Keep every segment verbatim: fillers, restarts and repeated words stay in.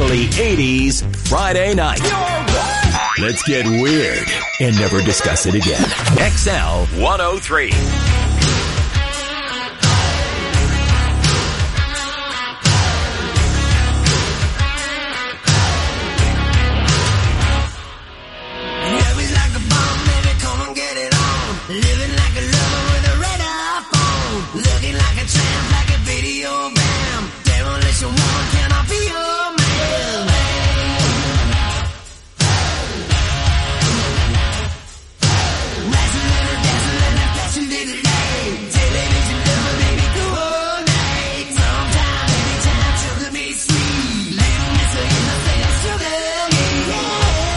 Totally eighties Friday night. Let's get weird and never discuss it again. X L one oh three. Living like a lover with a radar phone. Looking like a tramp, like a video bam. Demolition woman, can I be your man? Rising little, dancing little, flashing little light. Television lover, baby, go all night. Sometime, anytime, sugar me sweet. Little miss her in the face, sugar me, yeah.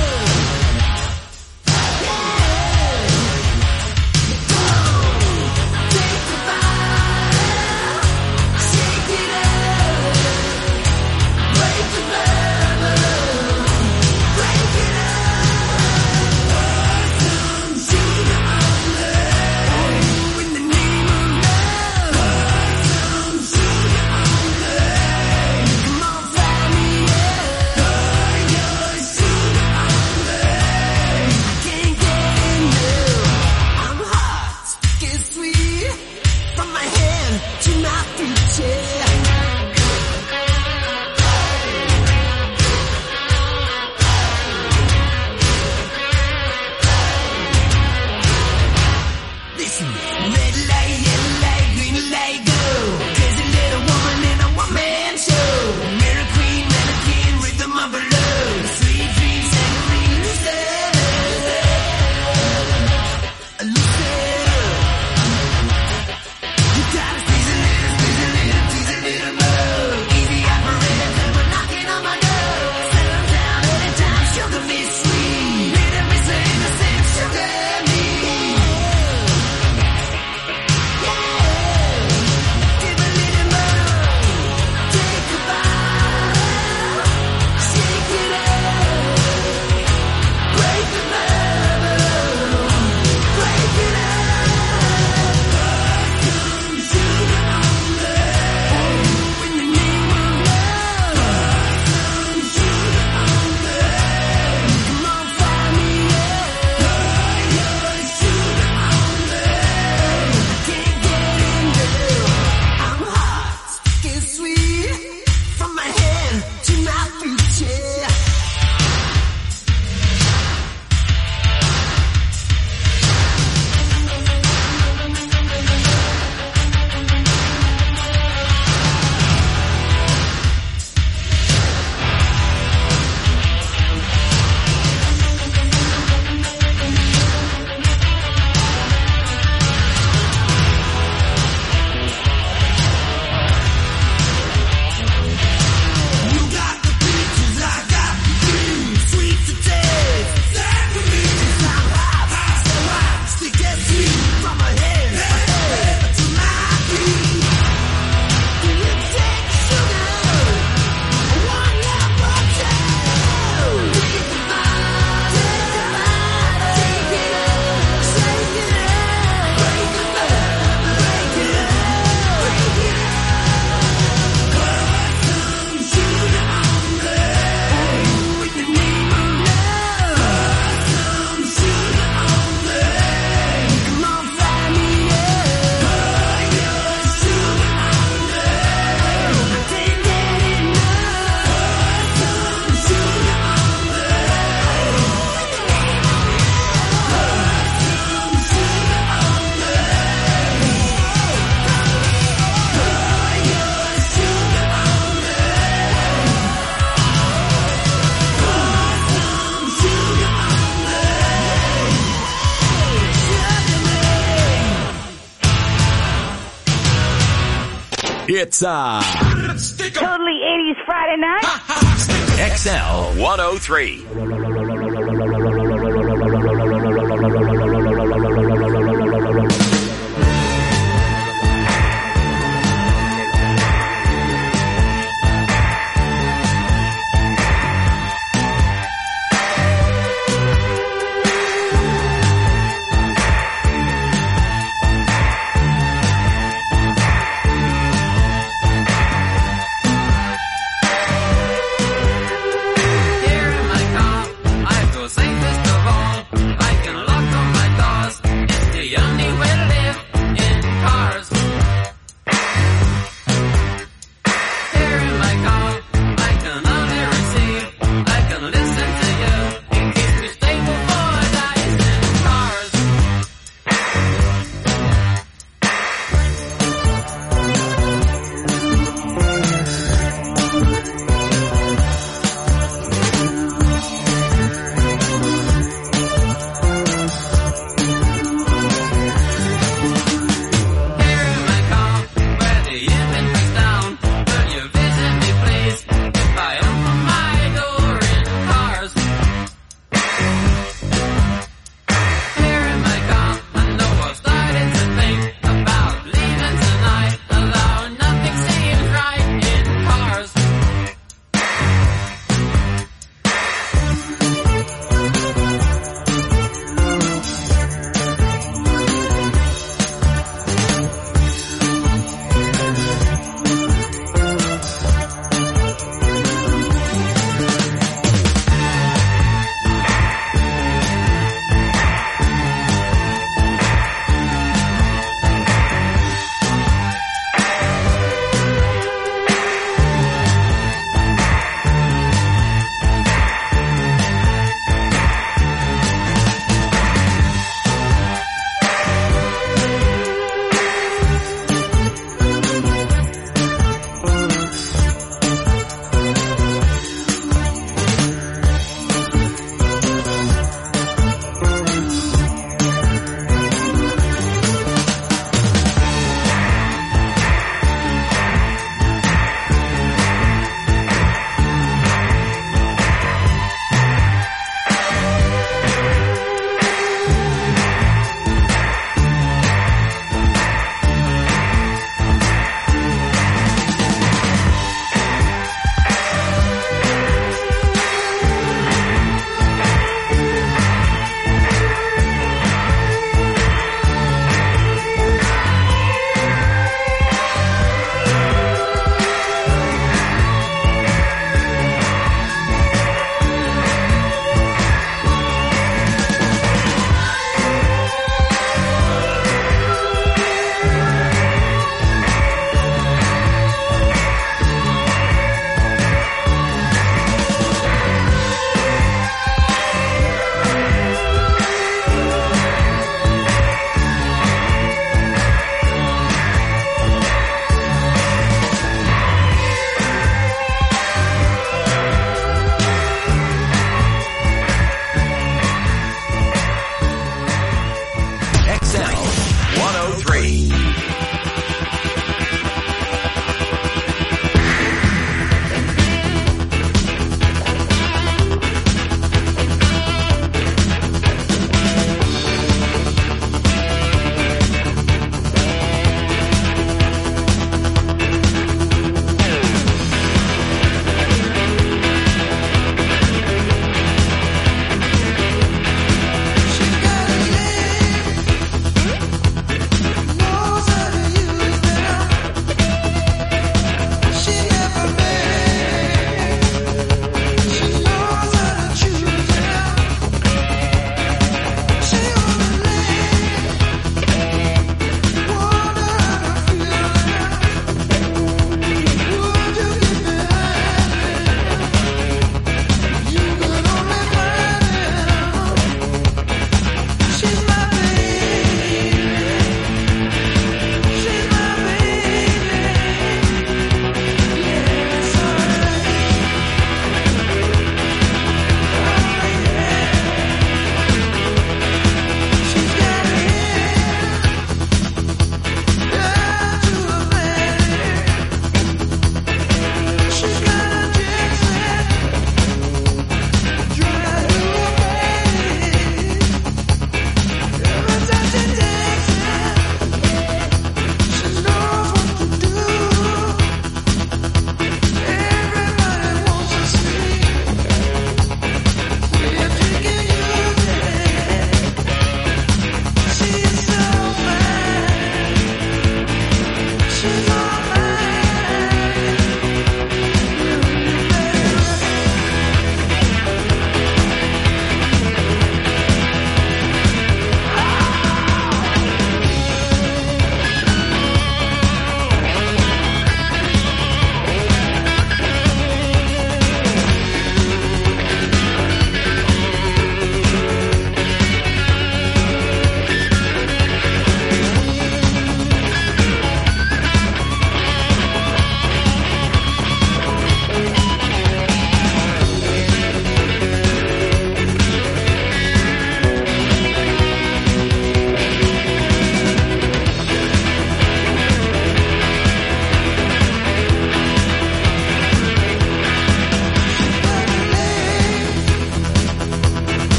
It's uh Totally eighties Friday night. X L one oh three.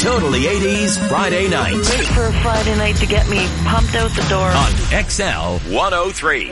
Totally eighties Friday Night. Wait for a Friday night to get me pumped out the door. On X L one oh three.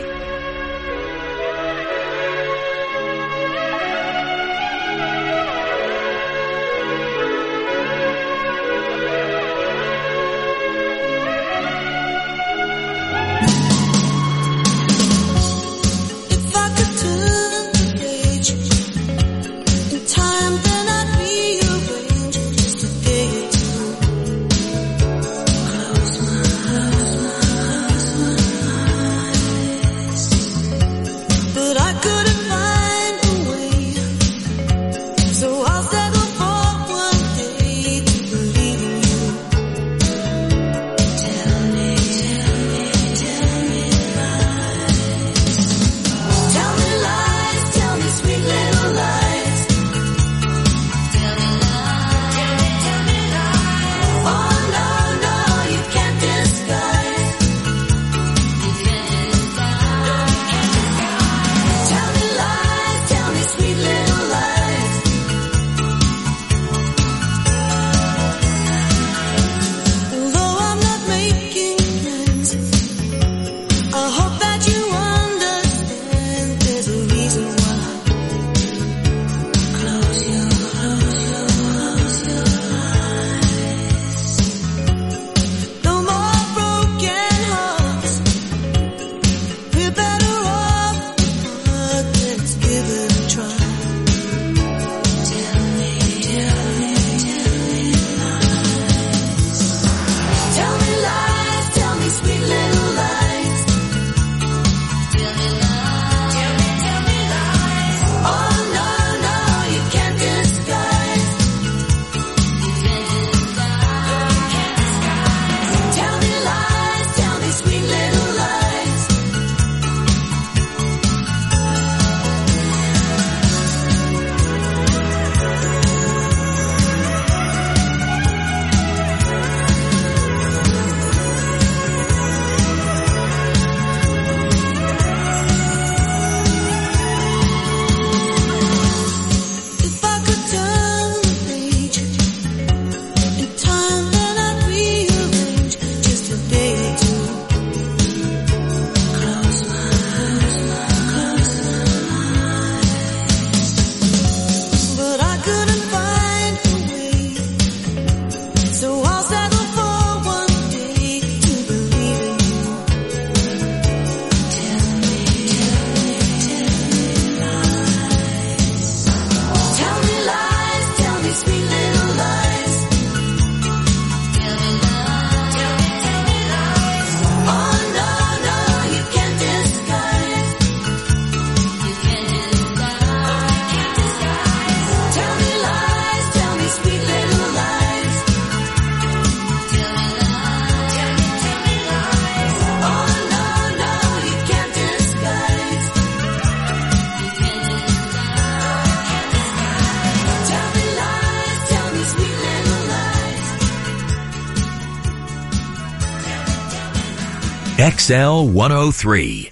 X L one oh three.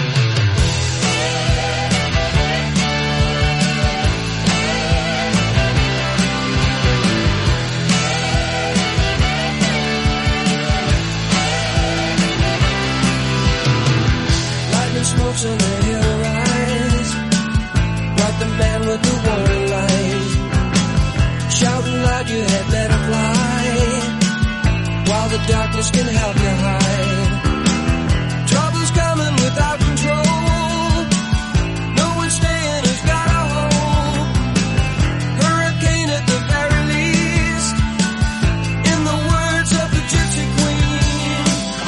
Lightning smokes and the hill rise, like the man with the warning light, shouting loud you had better fly, while the darkness can help you hide. Trouble's coming without control, no one staying who's got a hold. Hurricane at the very least, in the words of the Gypsy Queen.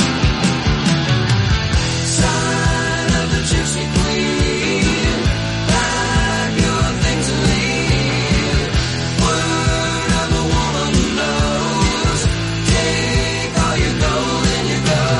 Sign of the Gypsy Queen, pack your things and leave. Word of the woman who knows, take all your gold and your gold.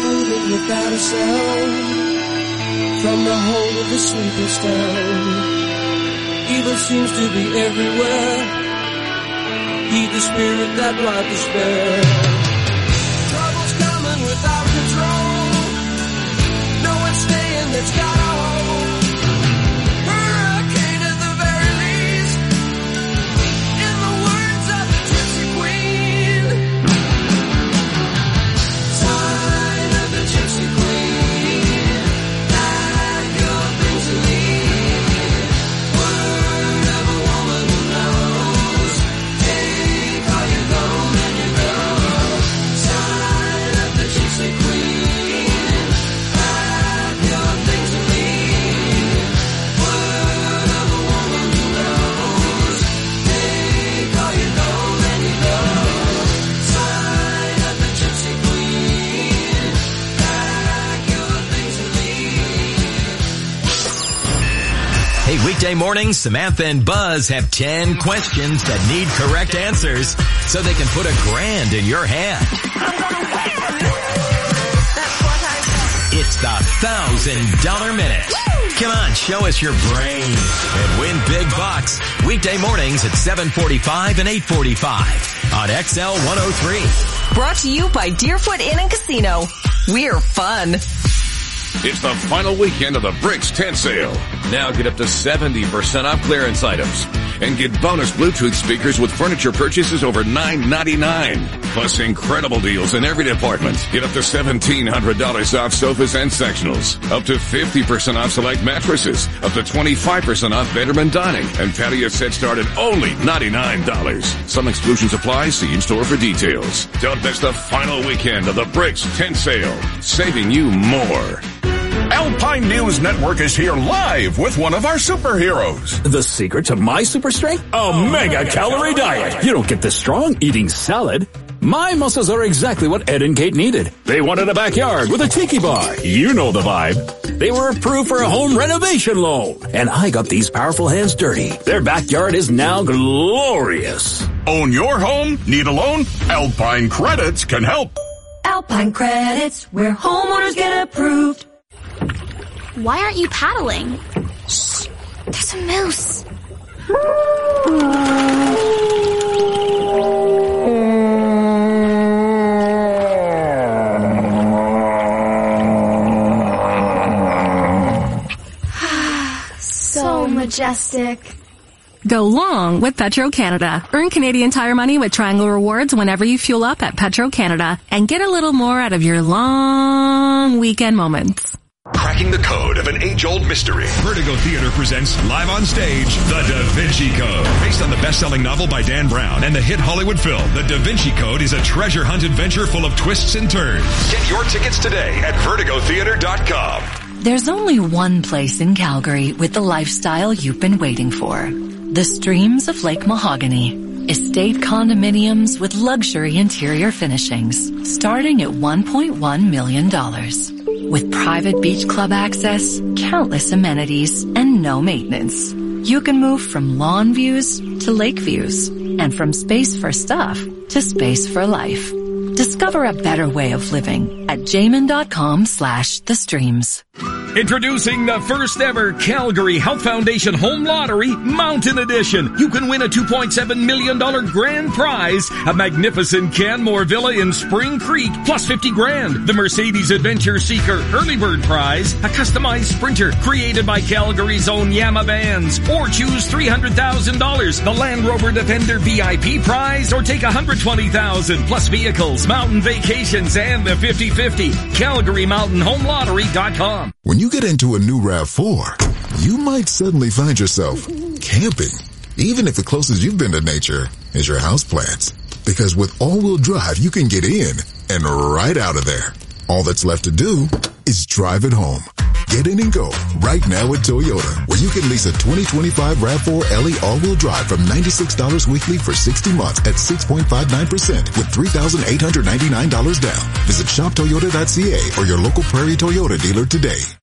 moving without a sound from the whole of the sleepless town. Evil seems to be everywhere. Heed the spirit that brought despair. Trouble's coming without control. No one's staying that's got a hold. Hurricane at the very least, in the words of the Gypsy Queen. Sign of the Gypsy Queen, pack your things and leave. Word of a woman who knows, take all your gold and your gold. Sign of the Gypsy Queen, pack your things and leave. Word of a woman who knows, take all your gold and your gold. Sign of the Gypsy Queen, pack your things and leave. Hey, weekday mornings, Samantha and Buzz have ten questions that need correct answers so they can put a grand in your hand. It's the Thousand Dollar Minute. Come on, show us your brain and win big bucks. Weekday mornings at seven forty-five and eight forty-five on X L one oh three. Brought to you by Deerfoot Inn and Casino. We're fun. It's the final weekend of the Bricks tent sale. Now get up to seventy percent off clearance items and get bonus Bluetooth speakers with furniture purchases over nine ninety-nine. Plus incredible deals in every department. Get up to seventeen hundred dollars off sofas and sectionals. Up to fifty percent off select mattresses. Up to twenty-five percent off bedroom and dining. And patio sets start at only ninety-nine dollars. Some exclusions apply. See in-store for details. Don't miss the final weekend of the Bricks tent sale. Saving you more. Alpine News Network is here live with one of our superheroes. The secret to my super strength? A mega calorie diet. You don't get this strong eating salad. My muscles are exactly what Ed and Kate needed. They wanted a backyard with a tiki bar. You know the vibe. They were approved for a home renovation loan. And I got these powerful hands dirty. Their backyard is now glorious. Own your home? Need a loan? Alpine Credits can help. Alpine Credits, where homeowners get approved. Why aren't you paddling? Shh, there's a moose. So majestic. Go long with Petro-Canada. Earn Canadian Tire money with Triangle Rewards whenever you fuel up at Petro-Canada. And get a little more out of your long weekend moments. Cracking the code of an age-old mystery. Vertigo Theater presents live on stage, The Da Vinci Code. Based on the best-selling novel by Dan Brown and the hit Hollywood film, The Da Vinci Code is a treasure hunt adventure full of twists and turns. Get your tickets today at vertigo theater dot com. There's only one place in Calgary with the lifestyle you've been waiting for. The Streams of Lake Mahogany. Estate condominiums with luxury interior finishings starting at one point one million dollars. With private beach club access, countless amenities, and no maintenance. You can move from lawn views to lake views, and from space for stuff to space for life. Discover a better way of living at jamin.com slash the streams. Introducing the first ever Calgary Health Foundation Home Lottery Mountain Edition. You can win a two point seven million dollars grand prize, a magnificent Canmore Villa in Spring Creek, plus fifty grand. The Mercedes Adventure Seeker Early Bird Prize, a customized Sprinter created by Calgary's own Yama Vans. Or choose three hundred thousand dollars, the Land Rover Defender V I P Prize, or take one hundred twenty thousand dollars, plus vehicles, mountain vacations, and the fifty fifty. Calgary Mountain Home Lottery dot com. When you get into a new RAV four, you might suddenly find yourself camping, even if the closest you've been to nature is your houseplants. Because with all-wheel drive, you can get in and right out of there. All that's left to do is drive it home. Get in and go right now at Toyota, where you can lease a twenty twenty-five RAV four L E all-wheel drive from ninety-six dollars weekly for sixty months at six point five nine percent with three thousand eight hundred ninety-nine dollars down. Visit shop toyota dot c a or your local Prairie Toyota dealer today.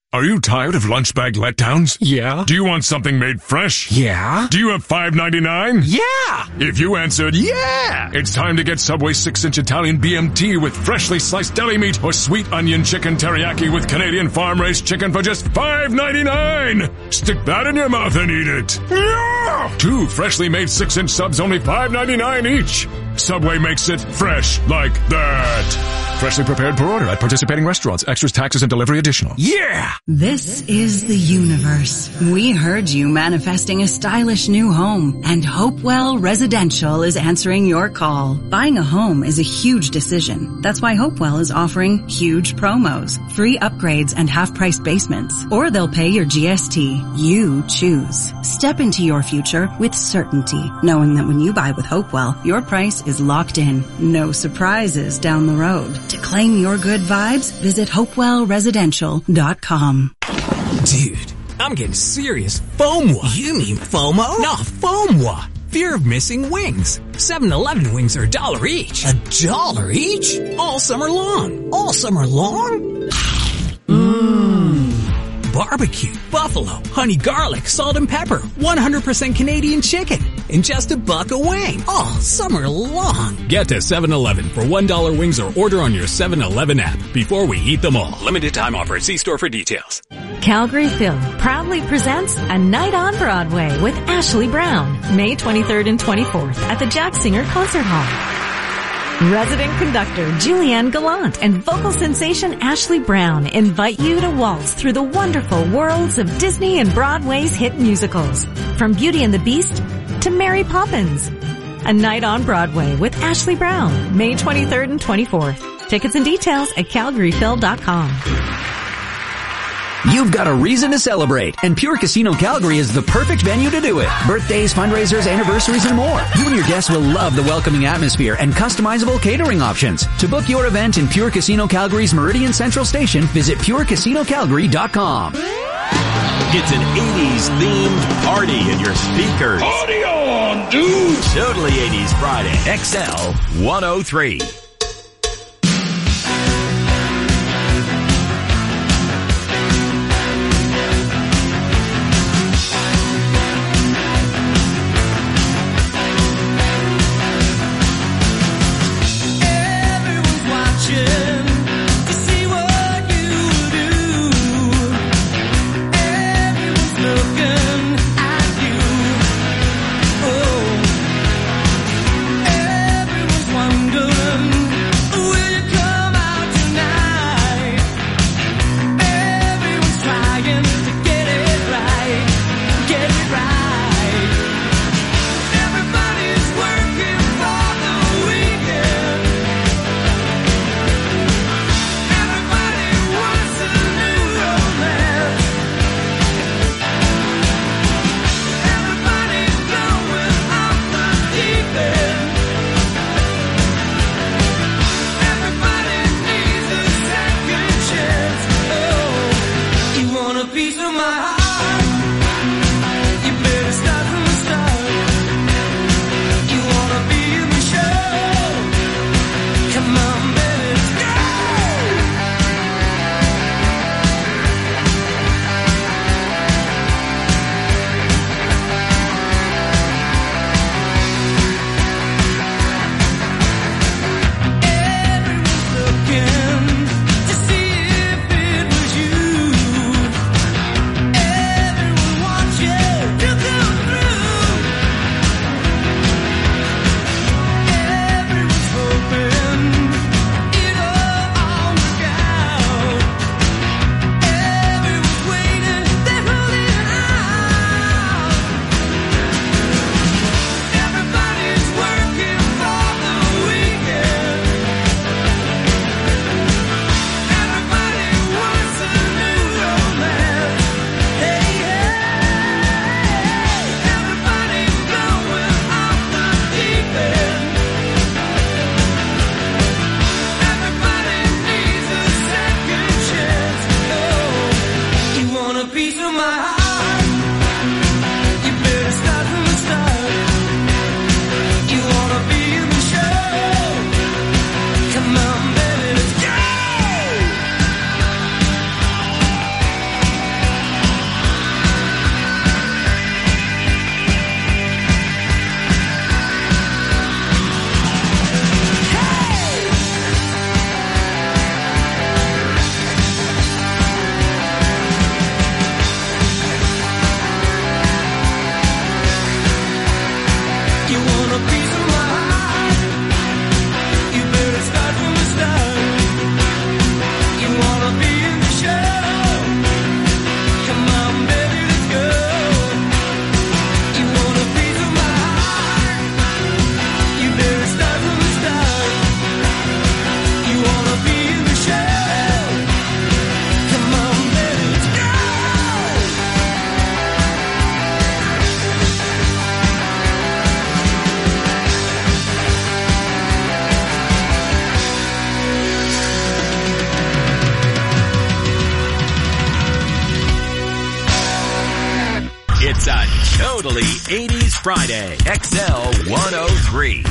Are you tired of lunch bag letdowns? Yeah. Do you want something made fresh? Yeah. Do you have five ninety-nine? Yeah. If you answered yeah, it's time to get Subway six inch Italian B M T with freshly sliced deli meat or sweet onion chicken teriyaki with Canadian farm-raised chicken for just five ninety-nine. Stick that in your mouth and eat it. Yeah. Two freshly made six inch subs, only five ninety-nine each. Subway makes it fresh like that. Freshly prepared per order at participating restaurants. Extras, taxes, and delivery additional. Yeah! This is the universe. We heard you manifesting a stylish new home, and Hopewell Residential is answering your call. Buying a home is a huge decision. That's why Hopewell is offering huge promos, free upgrades, and half-price basements. Or they'll pay your G S T. You choose. Step into your future with certainty, knowing that when you buy with Hopewell, your price is locked in. No surprises down the road. To claim your good vibes, visit hopewell residential dot com. Dude, I'm getting serious FOMO. You mean FOMO? No, FOMO. Fear of missing wings. seven eleven wings are a dollar each. A dollar each? All summer long. All summer long? Mmm. Barbecue, buffalo, honey garlic, salt and pepper, one hundred percent Canadian chicken, and just a buck a wing. All summer long. Get to seven eleven for one dollar wings or order on your seven eleven app before we eat them all. Limited time offer. See store for details. Calgary Film proudly presents A Night on Broadway with Ashley Brown, May twenty-third and twenty-fourth at the Jack Singer Concert Hall. Resident conductor Julianne Gallant and vocal sensation Ashley Brown invite you to waltz through the wonderful worlds of Disney and Broadway's hit musicals. From Beauty and the Beast to Mary Poppins. A Night on Broadway with Ashley Brown, May twenty-third and twenty-fourth. Tickets and details at calgary phil dot com. You've got a reason to celebrate, and Pure Casino Calgary is the perfect venue to do it. Birthdays, fundraisers, anniversaries, and more. You and your guests will love the welcoming atmosphere and customizable catering options. To book your event in Pure Casino Calgary's Meridian Central Station, visit pure casino calgary dot com. It's an eighties themed party in your speakers. Party on, dude! Totally eighties Friday. X L one oh three. Everyone's wondering eighties Friday. X L one oh three.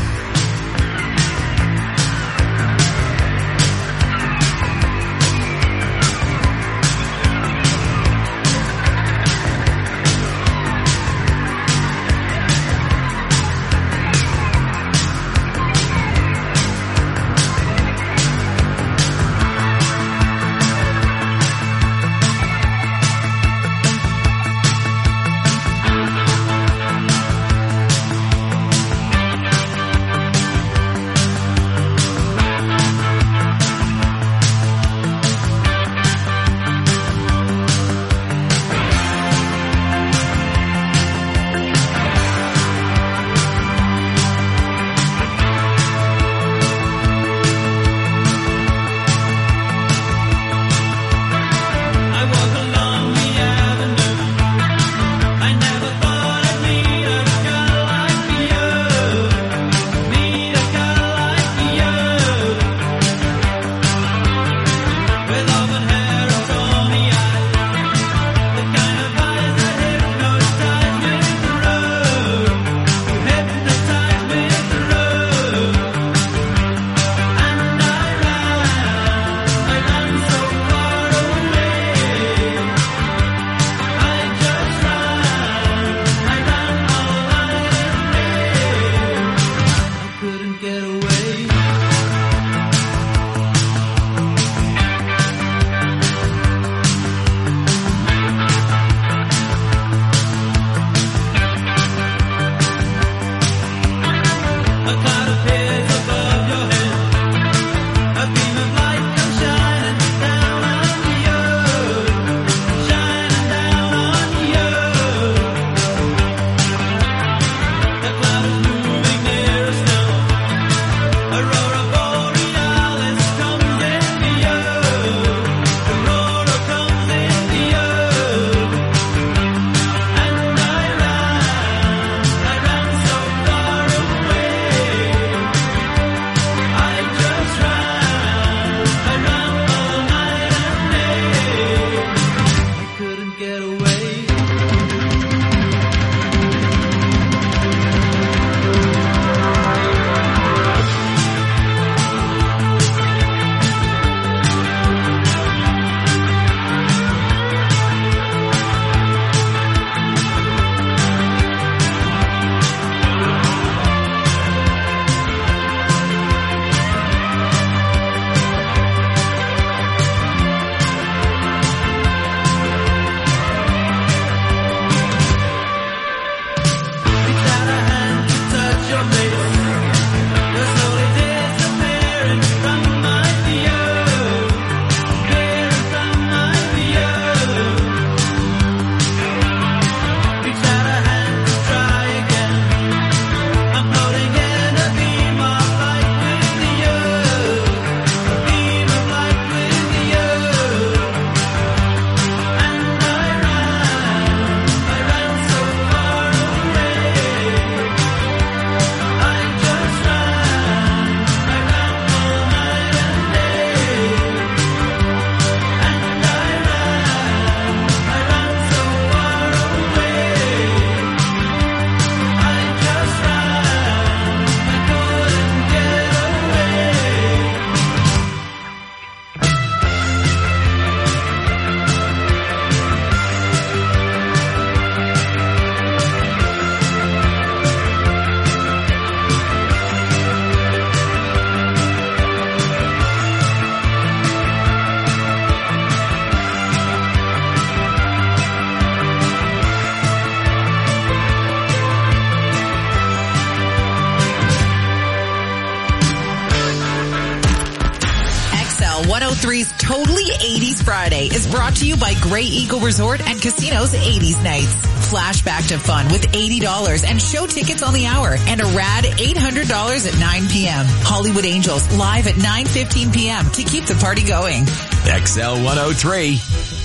one oh three's Totally eighties Friday is brought to you by Grey Eagle Resort and Casino's eighties Nights. Flashback to fun with eighty dollars and show tickets on the hour and a rad eight hundred dollars at nine p.m. Hollywood Angels live at nine fifteen p.m. to keep the party going. X L one oh three.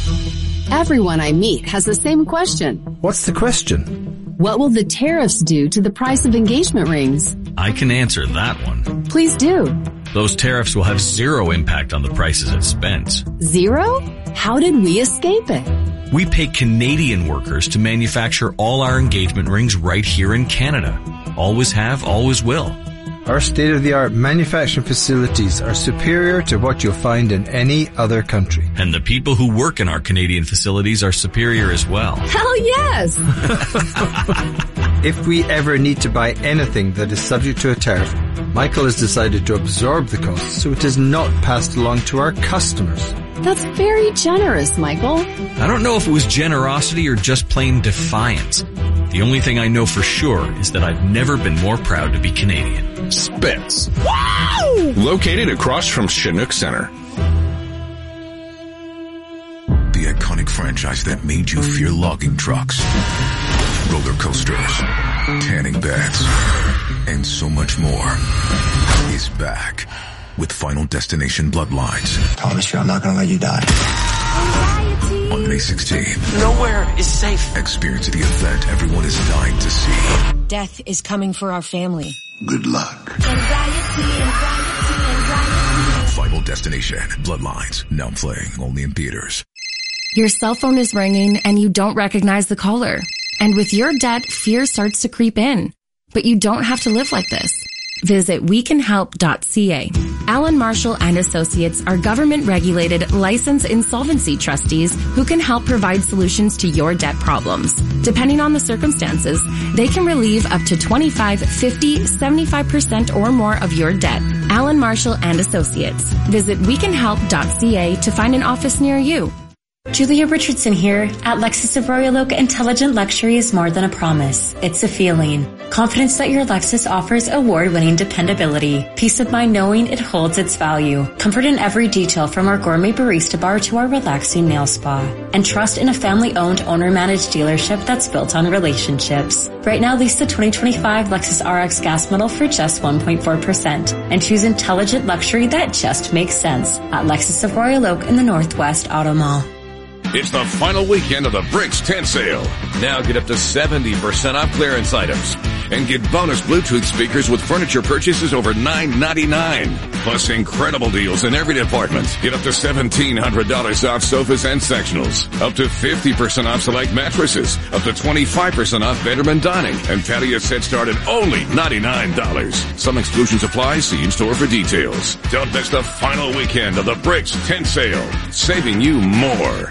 Everyone I meet has the same question. What's the question? What will the tariffs do to the price of engagement rings? I can answer that one. Please do. those tariffs will have zero impact on the prices at Spence. Zero? How did we escape it? We pay Canadian workers to manufacture all our engagement rings right here in Canada. Always have, always will. Our state-of-the-art manufacturing facilities are superior to what you'll find in any other country. And the people who work in our Canadian facilities are superior as well. Hell yes! If we ever need to buy anything that is subject to a tariff, Michael has decided to absorb the cost so it is not passed along to our customers. That's very generous, Michael. I don't know if it was generosity or just plain defiance. The only thing I know for sure is that I've never been more proud to be Canadian. Spence. Wow! Located across from Chinook Center. The iconic franchise that made you fear logging trucks, roller coasters, tanning beds, and so much more is back with Final Destination Bloodlines. Promise you I'm not gonna let you die. On May sixteenth. Nowhere is safe. Experience the event everyone is dying to see. Death is coming for our family. Good luck. Final Destination Bloodlines. Now playing only in theaters. Your cell phone is ringing and you don't recognize the caller. And with your debt, fear starts to creep in. But you don't have to live like this. Visit we can help dot c a. Allen Marshall and Associates are government-regulated, licensed insolvency trustees who can help provide solutions to your debt problems. Depending on the circumstances, they can relieve up to twenty-five, fifty, seventy-five percent or more of your debt. Allen Marshall and Associates. Visit we can help dot c a to find an office near you. Julia Richardson here. At Lexus of Royal Oak, intelligent luxury is more than a promise. It's a feeling. Confidence that your Lexus offers award-winning dependability. Peace of mind knowing it holds its value. Comfort in every detail from our gourmet barista bar to our relaxing nail spa. And trust in a family-owned, owner-managed dealership that's built on relationships. Right now, lease the twenty twenty-five Lexus R X gas model for just one point four percent. And choose intelligent luxury that just makes sense at Lexus of Royal Oak in the Northwest Auto Mall. It's the final weekend of the Bricks tent sale. Now get up to seventy percent off clearance items. And get bonus Bluetooth speakers with furniture purchases over nine ninety-nine. Plus incredible deals in every department. Get up to seventeen hundred dollars off sofas and sectionals. Up to fifty percent off select mattresses. Up to twenty-five percent off bedroom and dining. And patio sets start at only ninety-nine dollars. Some exclusions apply. See in-store for details. Don't miss the final weekend of the Bricks tent sale. Saving you more.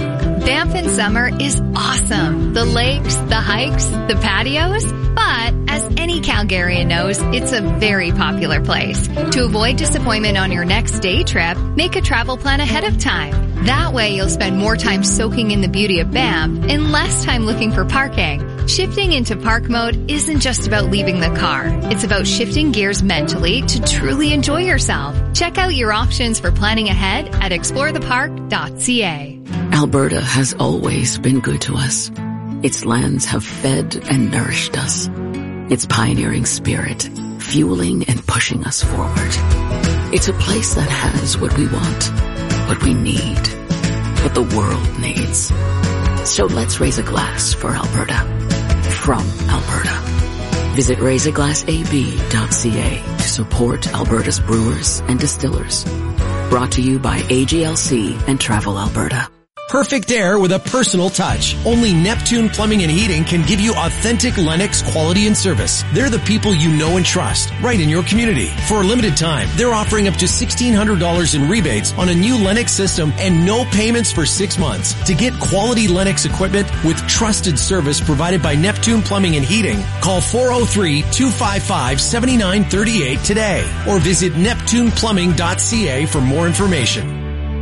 Banff in summer is awesome. The lakes, the hikes, the patios. But as any Calgarian knows, it's a very popular place. To avoid disappointment on your next day trip, make a travel plan ahead of time. That way you'll spend more time soaking in the beauty of Banff and less time looking for parking. Shifting into park mode isn't just about leaving the car. It's about shifting gears mentally to truly enjoy yourself. Check out your options for planning ahead at explore the park dot c a. Alberta has always been good to us. Its lands have fed and nourished us. Its pioneering spirit, fueling and pushing us forward. It's a place that has what we want, what we need, what the world needs. So let's raise a glass for Alberta. From Alberta. Visit raise a glass a b dot c a to support Alberta's brewers and distillers. Brought to you by A G L C and Travel Alberta. Perfect air with a personal touch. Only Neptune Plumbing and Heating can give you authentic Lennox quality and service. They're the people you know and trust, right in your community. For a limited time, they're offering up to sixteen hundred dollars in rebates on a new Lennox system and no payments for six months. To get quality Lennox equipment with trusted service provided by Neptune Plumbing and Heating, call four oh three, two five five, seven nine three eight today or visit neptune plumbing dot c a for more information.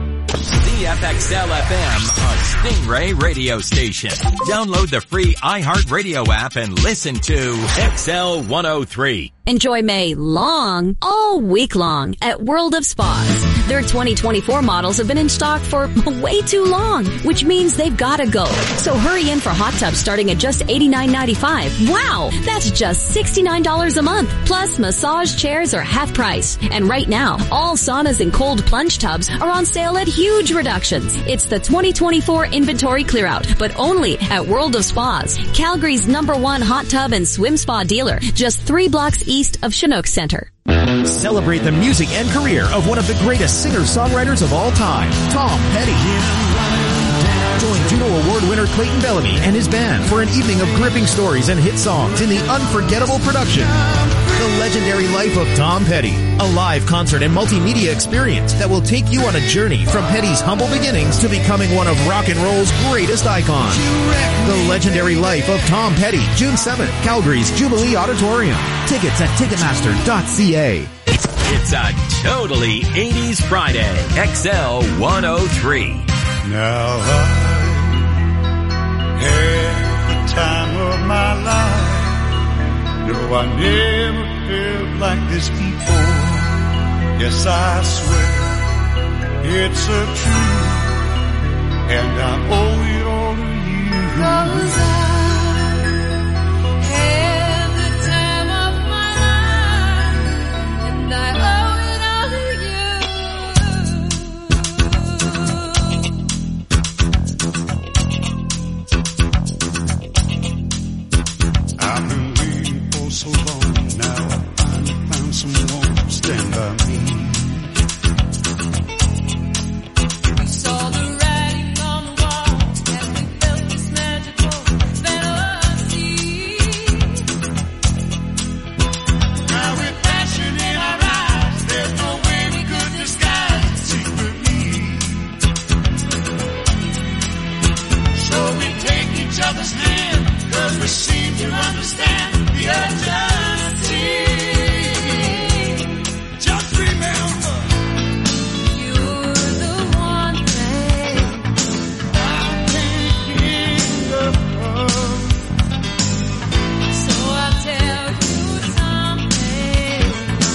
Z F X L F M, a Stingray radio station. Download the free iHeartRadio app and listen to X L one oh three. Enjoy May long, all week long at World of Spas. Their twenty twenty-four models have been in stock for way too long, which means they've gotta go. So hurry in for hot tubs starting at just eighty-nine ninety-five. Wow, that's just sixty-nine dollars a month. Plus massage chairs are half price. And right now, all saunas and cold plunge tubs are on sale at huge reductions. It's the twenty twenty-four inventory clear out, but only at World of Spas, Calgary's number one hot tub and swim spa dealer, just three blocks east of Chinook Center. Celebrate the music and career of one of the greatest singer-songwriters of all time, Tom Petty. Join Juno Award winner Clayton Bellamy and his band for an evening of gripping stories and hit songs in the unforgettable production, The Legendary Life of Tom Petty, a live concert and multimedia experience that will take you on a journey from Petty's humble beginnings to becoming one of rock and roll's greatest icons. The Legendary Life of Tom Petty, June seventh, Calgary's Jubilee Auditorium. Tickets at ticketmaster dot c a. It's a totally eighties Friday. X L one oh three. Now I had the time of my life. No, I never felt like this before. Yes, I swear it's a truth, and I owe it all to you. 'Cause I had the time of my life, and I owe it all to you. I've been waiting for so long now. I finally found someone to stand by me. We saw the writing on the wall as we felt this magical fantasy. Now with passion in our eyes, there's no way we could disguise it secretly. So we take each other's hand, 'cause we seem to understand the urgency. Just remember, you're the one thing I can't give up. So I'll tell you something.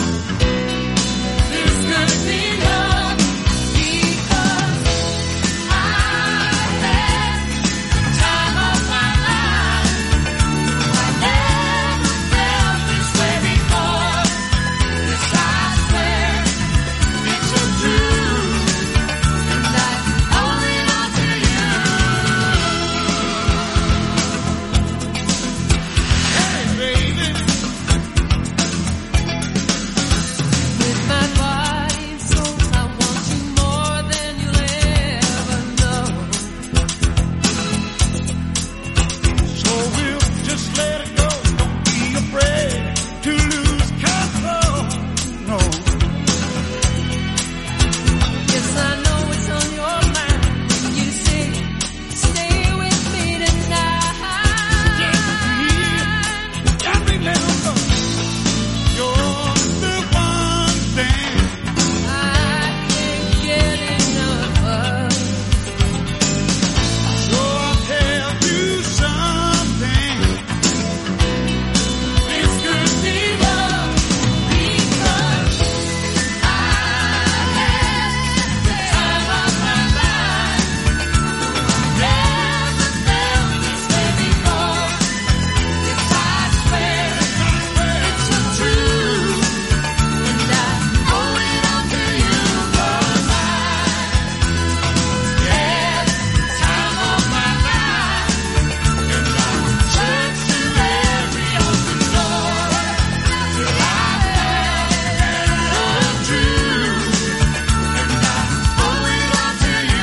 This could be love, because I had the time of my life. I never felt this way before. Yes, I swear it's a truth, and I owe it all to you. Hey, baby, with my body and soul, I want you more than you'll ever know. So we'll just let it go. Don't be afraid to lose control. No. Yes, I know it's on your mind. You say, stay with me tonight. Just remember, you're the one thing I can't get enough of. So I'll tell you something. This could be love, because I had the time of my life. Never felt this way before. Yes, I swear it's a truth, and I owe it all to you. 'Cause I had the time of my life, and I search to every open door till I found the truth, and I owe it all to you.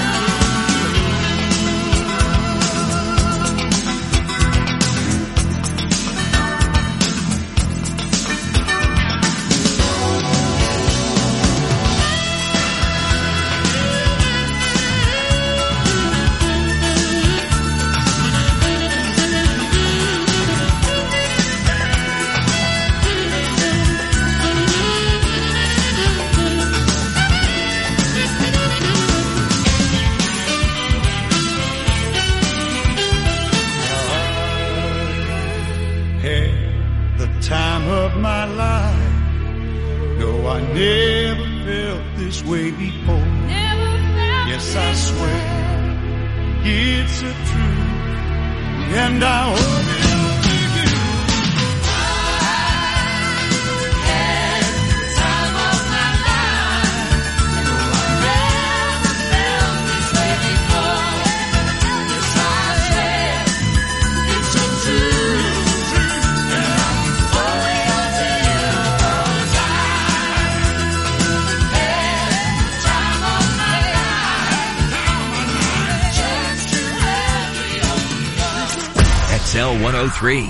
Had the time of my life. No, I never felt this way before. Yes, I swear it's a truth, and I owe it all to you. Had the time of my life. No, I never felt this way before. Yes, I swear it's a truth, and I owe it all to you. 'Cause I one oh three.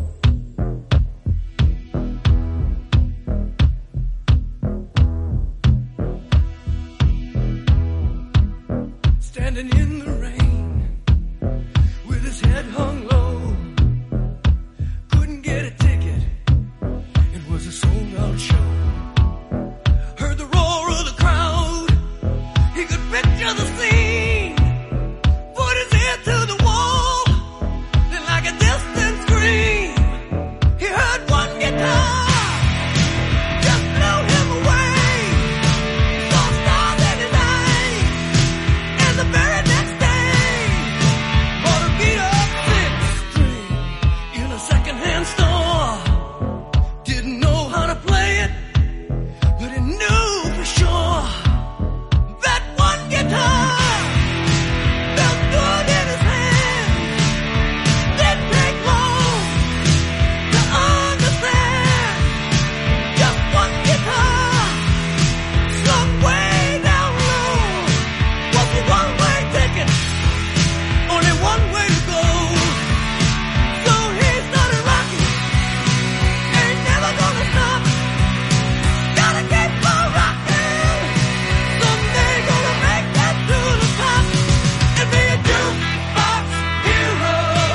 Standing in the rain with his head hung low, couldn't get a ticket, it was a sold out show. Heard the roar of the crowd, he could picture the scene, put his ear to the wall, then like a distant scream, he heard one guitar. Just blew him away. Saw stars in his eyes. And the very next day, bought a beat up six string in a secondhand store. Didn't know how to play it, but he knew for sure that one guitar felt good in his hand. Didn't take long to understand. Just one guitar slung way down low was the one-way ticket, only one way to go. So he started rocking, ain't never gonna stop. Gotta keep on rocking, someday gonna make that to the top and be a jukebox hero.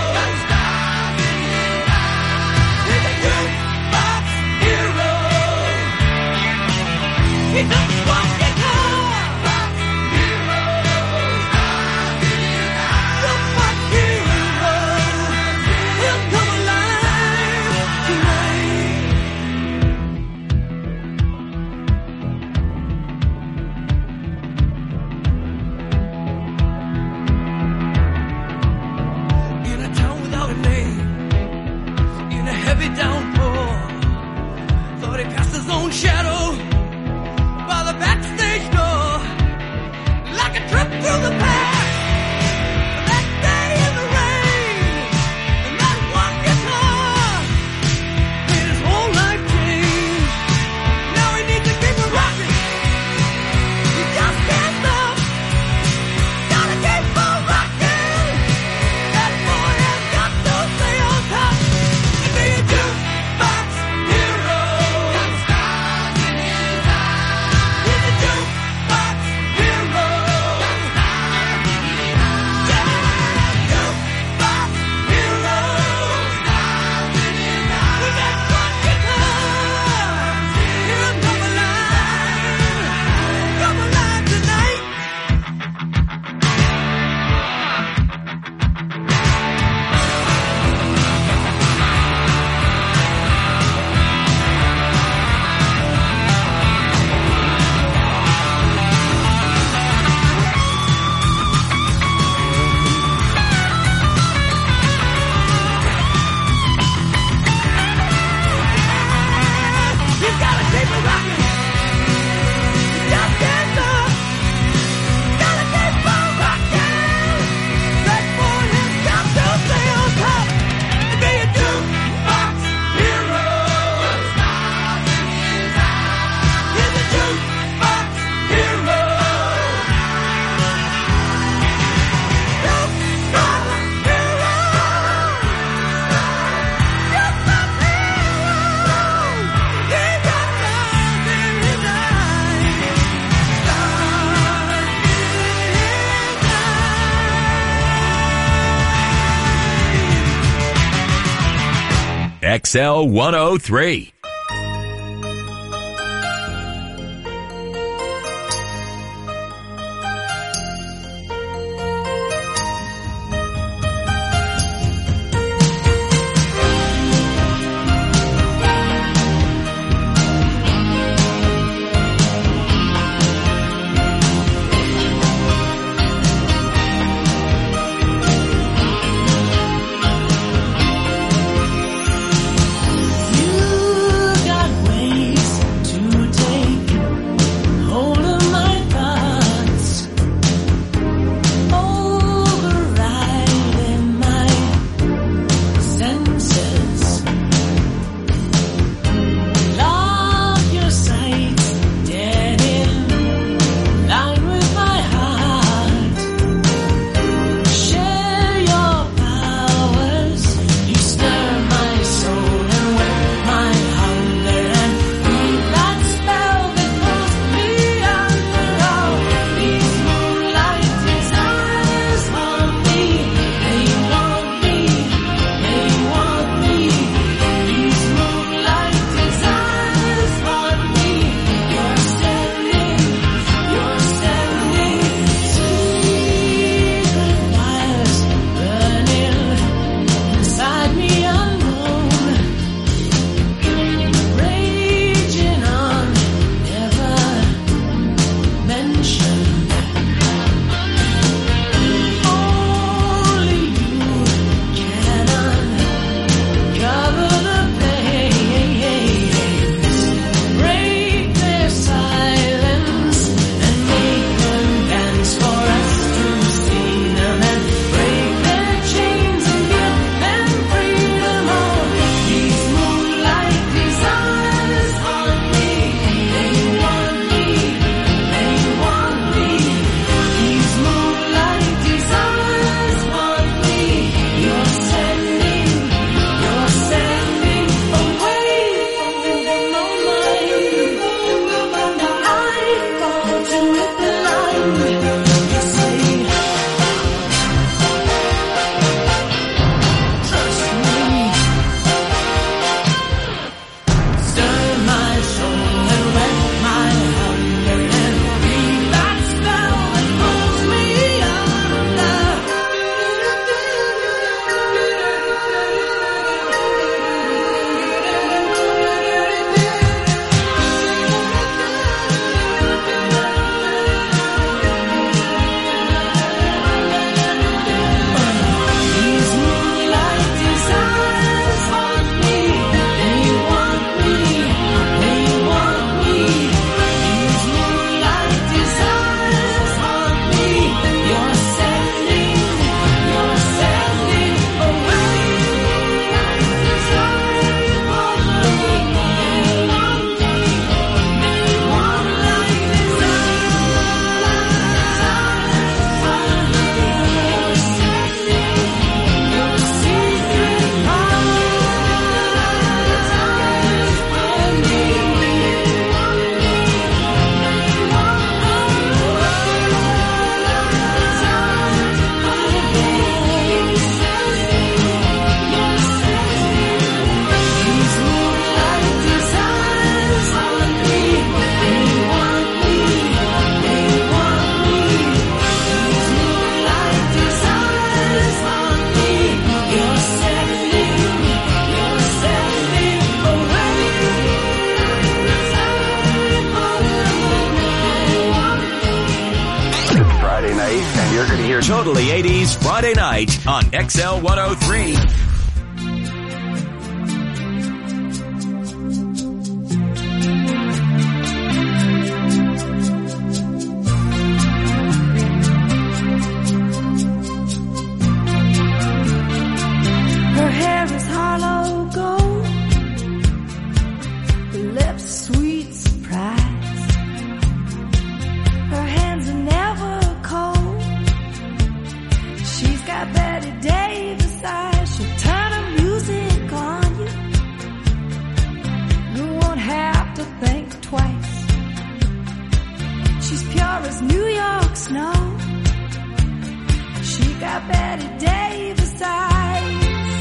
He's a jukebox hero. He took one guitar. Jukebox hero. He'll come alive tonight. In a town without a name, in a heavy downpour, thought he passed his own shadow by the backstage door, like a trip through the past. That day in the rain, and that one guitar made his whole life change. Now he needs to keep it rocking. He just can't stop. Gotta keep on rocking. That boy has got to stay on top and be a jukebox hero. He's a jukebox hero. Yeah, jukebox hero. With that one guitar, he'll come alive, come alive tonight. You gotta keep it rocking. You just can't stop. Gotta keep on rocking. That boy has got to stay on top and be a jukebox hero. He's a jukebox hero. Jukebox hero. Jukebox hero. He got stars in his eyes. Stars in his eyes. X L one oh three. You Totally eighties Friday night on X L one oh three. Her hair is hollow gold, her lips sweet surprise. Her hands are never cold. She's got Betty Davis eyes. She'll turn her music on you. You won't have to think twice. She's pure as New York snow. She got Betty Davis eyes.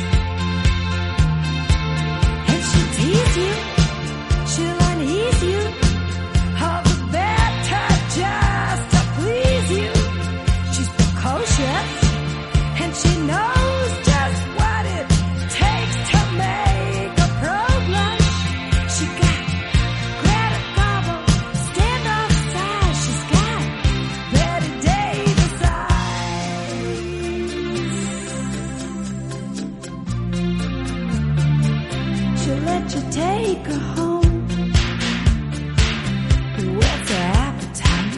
Tease you, she'll unease you, all the better just to please you. She's precocious, and she knows just what it takes to make a pro blush. She got Greta Garbo, stand off side. She's got Betty Davis eyes. She'll let you take her home. Where's her appetite?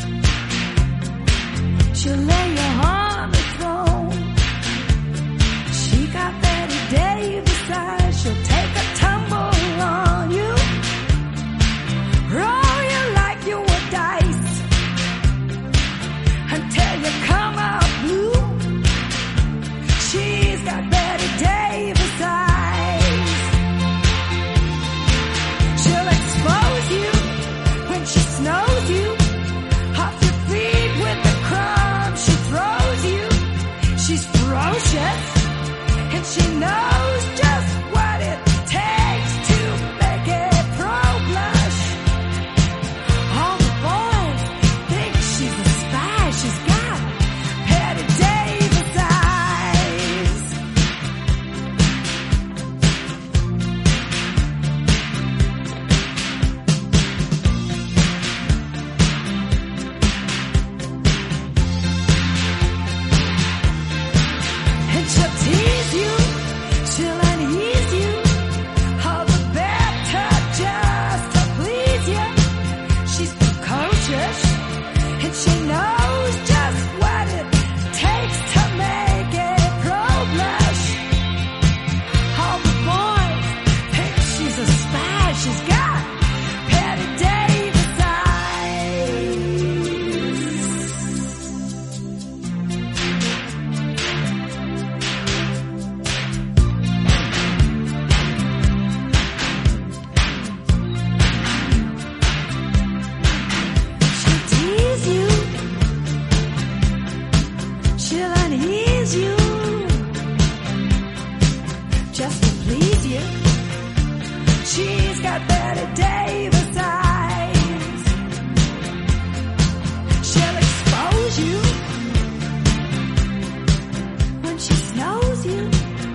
She'll lay you on the throne. She got Betty Davis eyes. She'll take a tumble on you, roll you like you were dice, until you come out blue. She's got Betty Davis eyes. She snows you off your feet with the crumbs she throws you. She's ferocious, and she knows just what it takes to make a pro blush. All the boys think she's a spy. She's got Betty Davis eyes. She'll tease you, she'll unease you, all the better just to please you. She's precocious, and she knows just what it takes to make a pro blush. All the boys think she's a spy. She's got Betty Davis eyes. She'll unease you, just to please you. She's got Betty Davis eyes. She'll expose you when she snows you.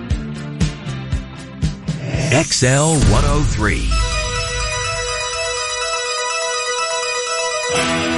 X L one oh three.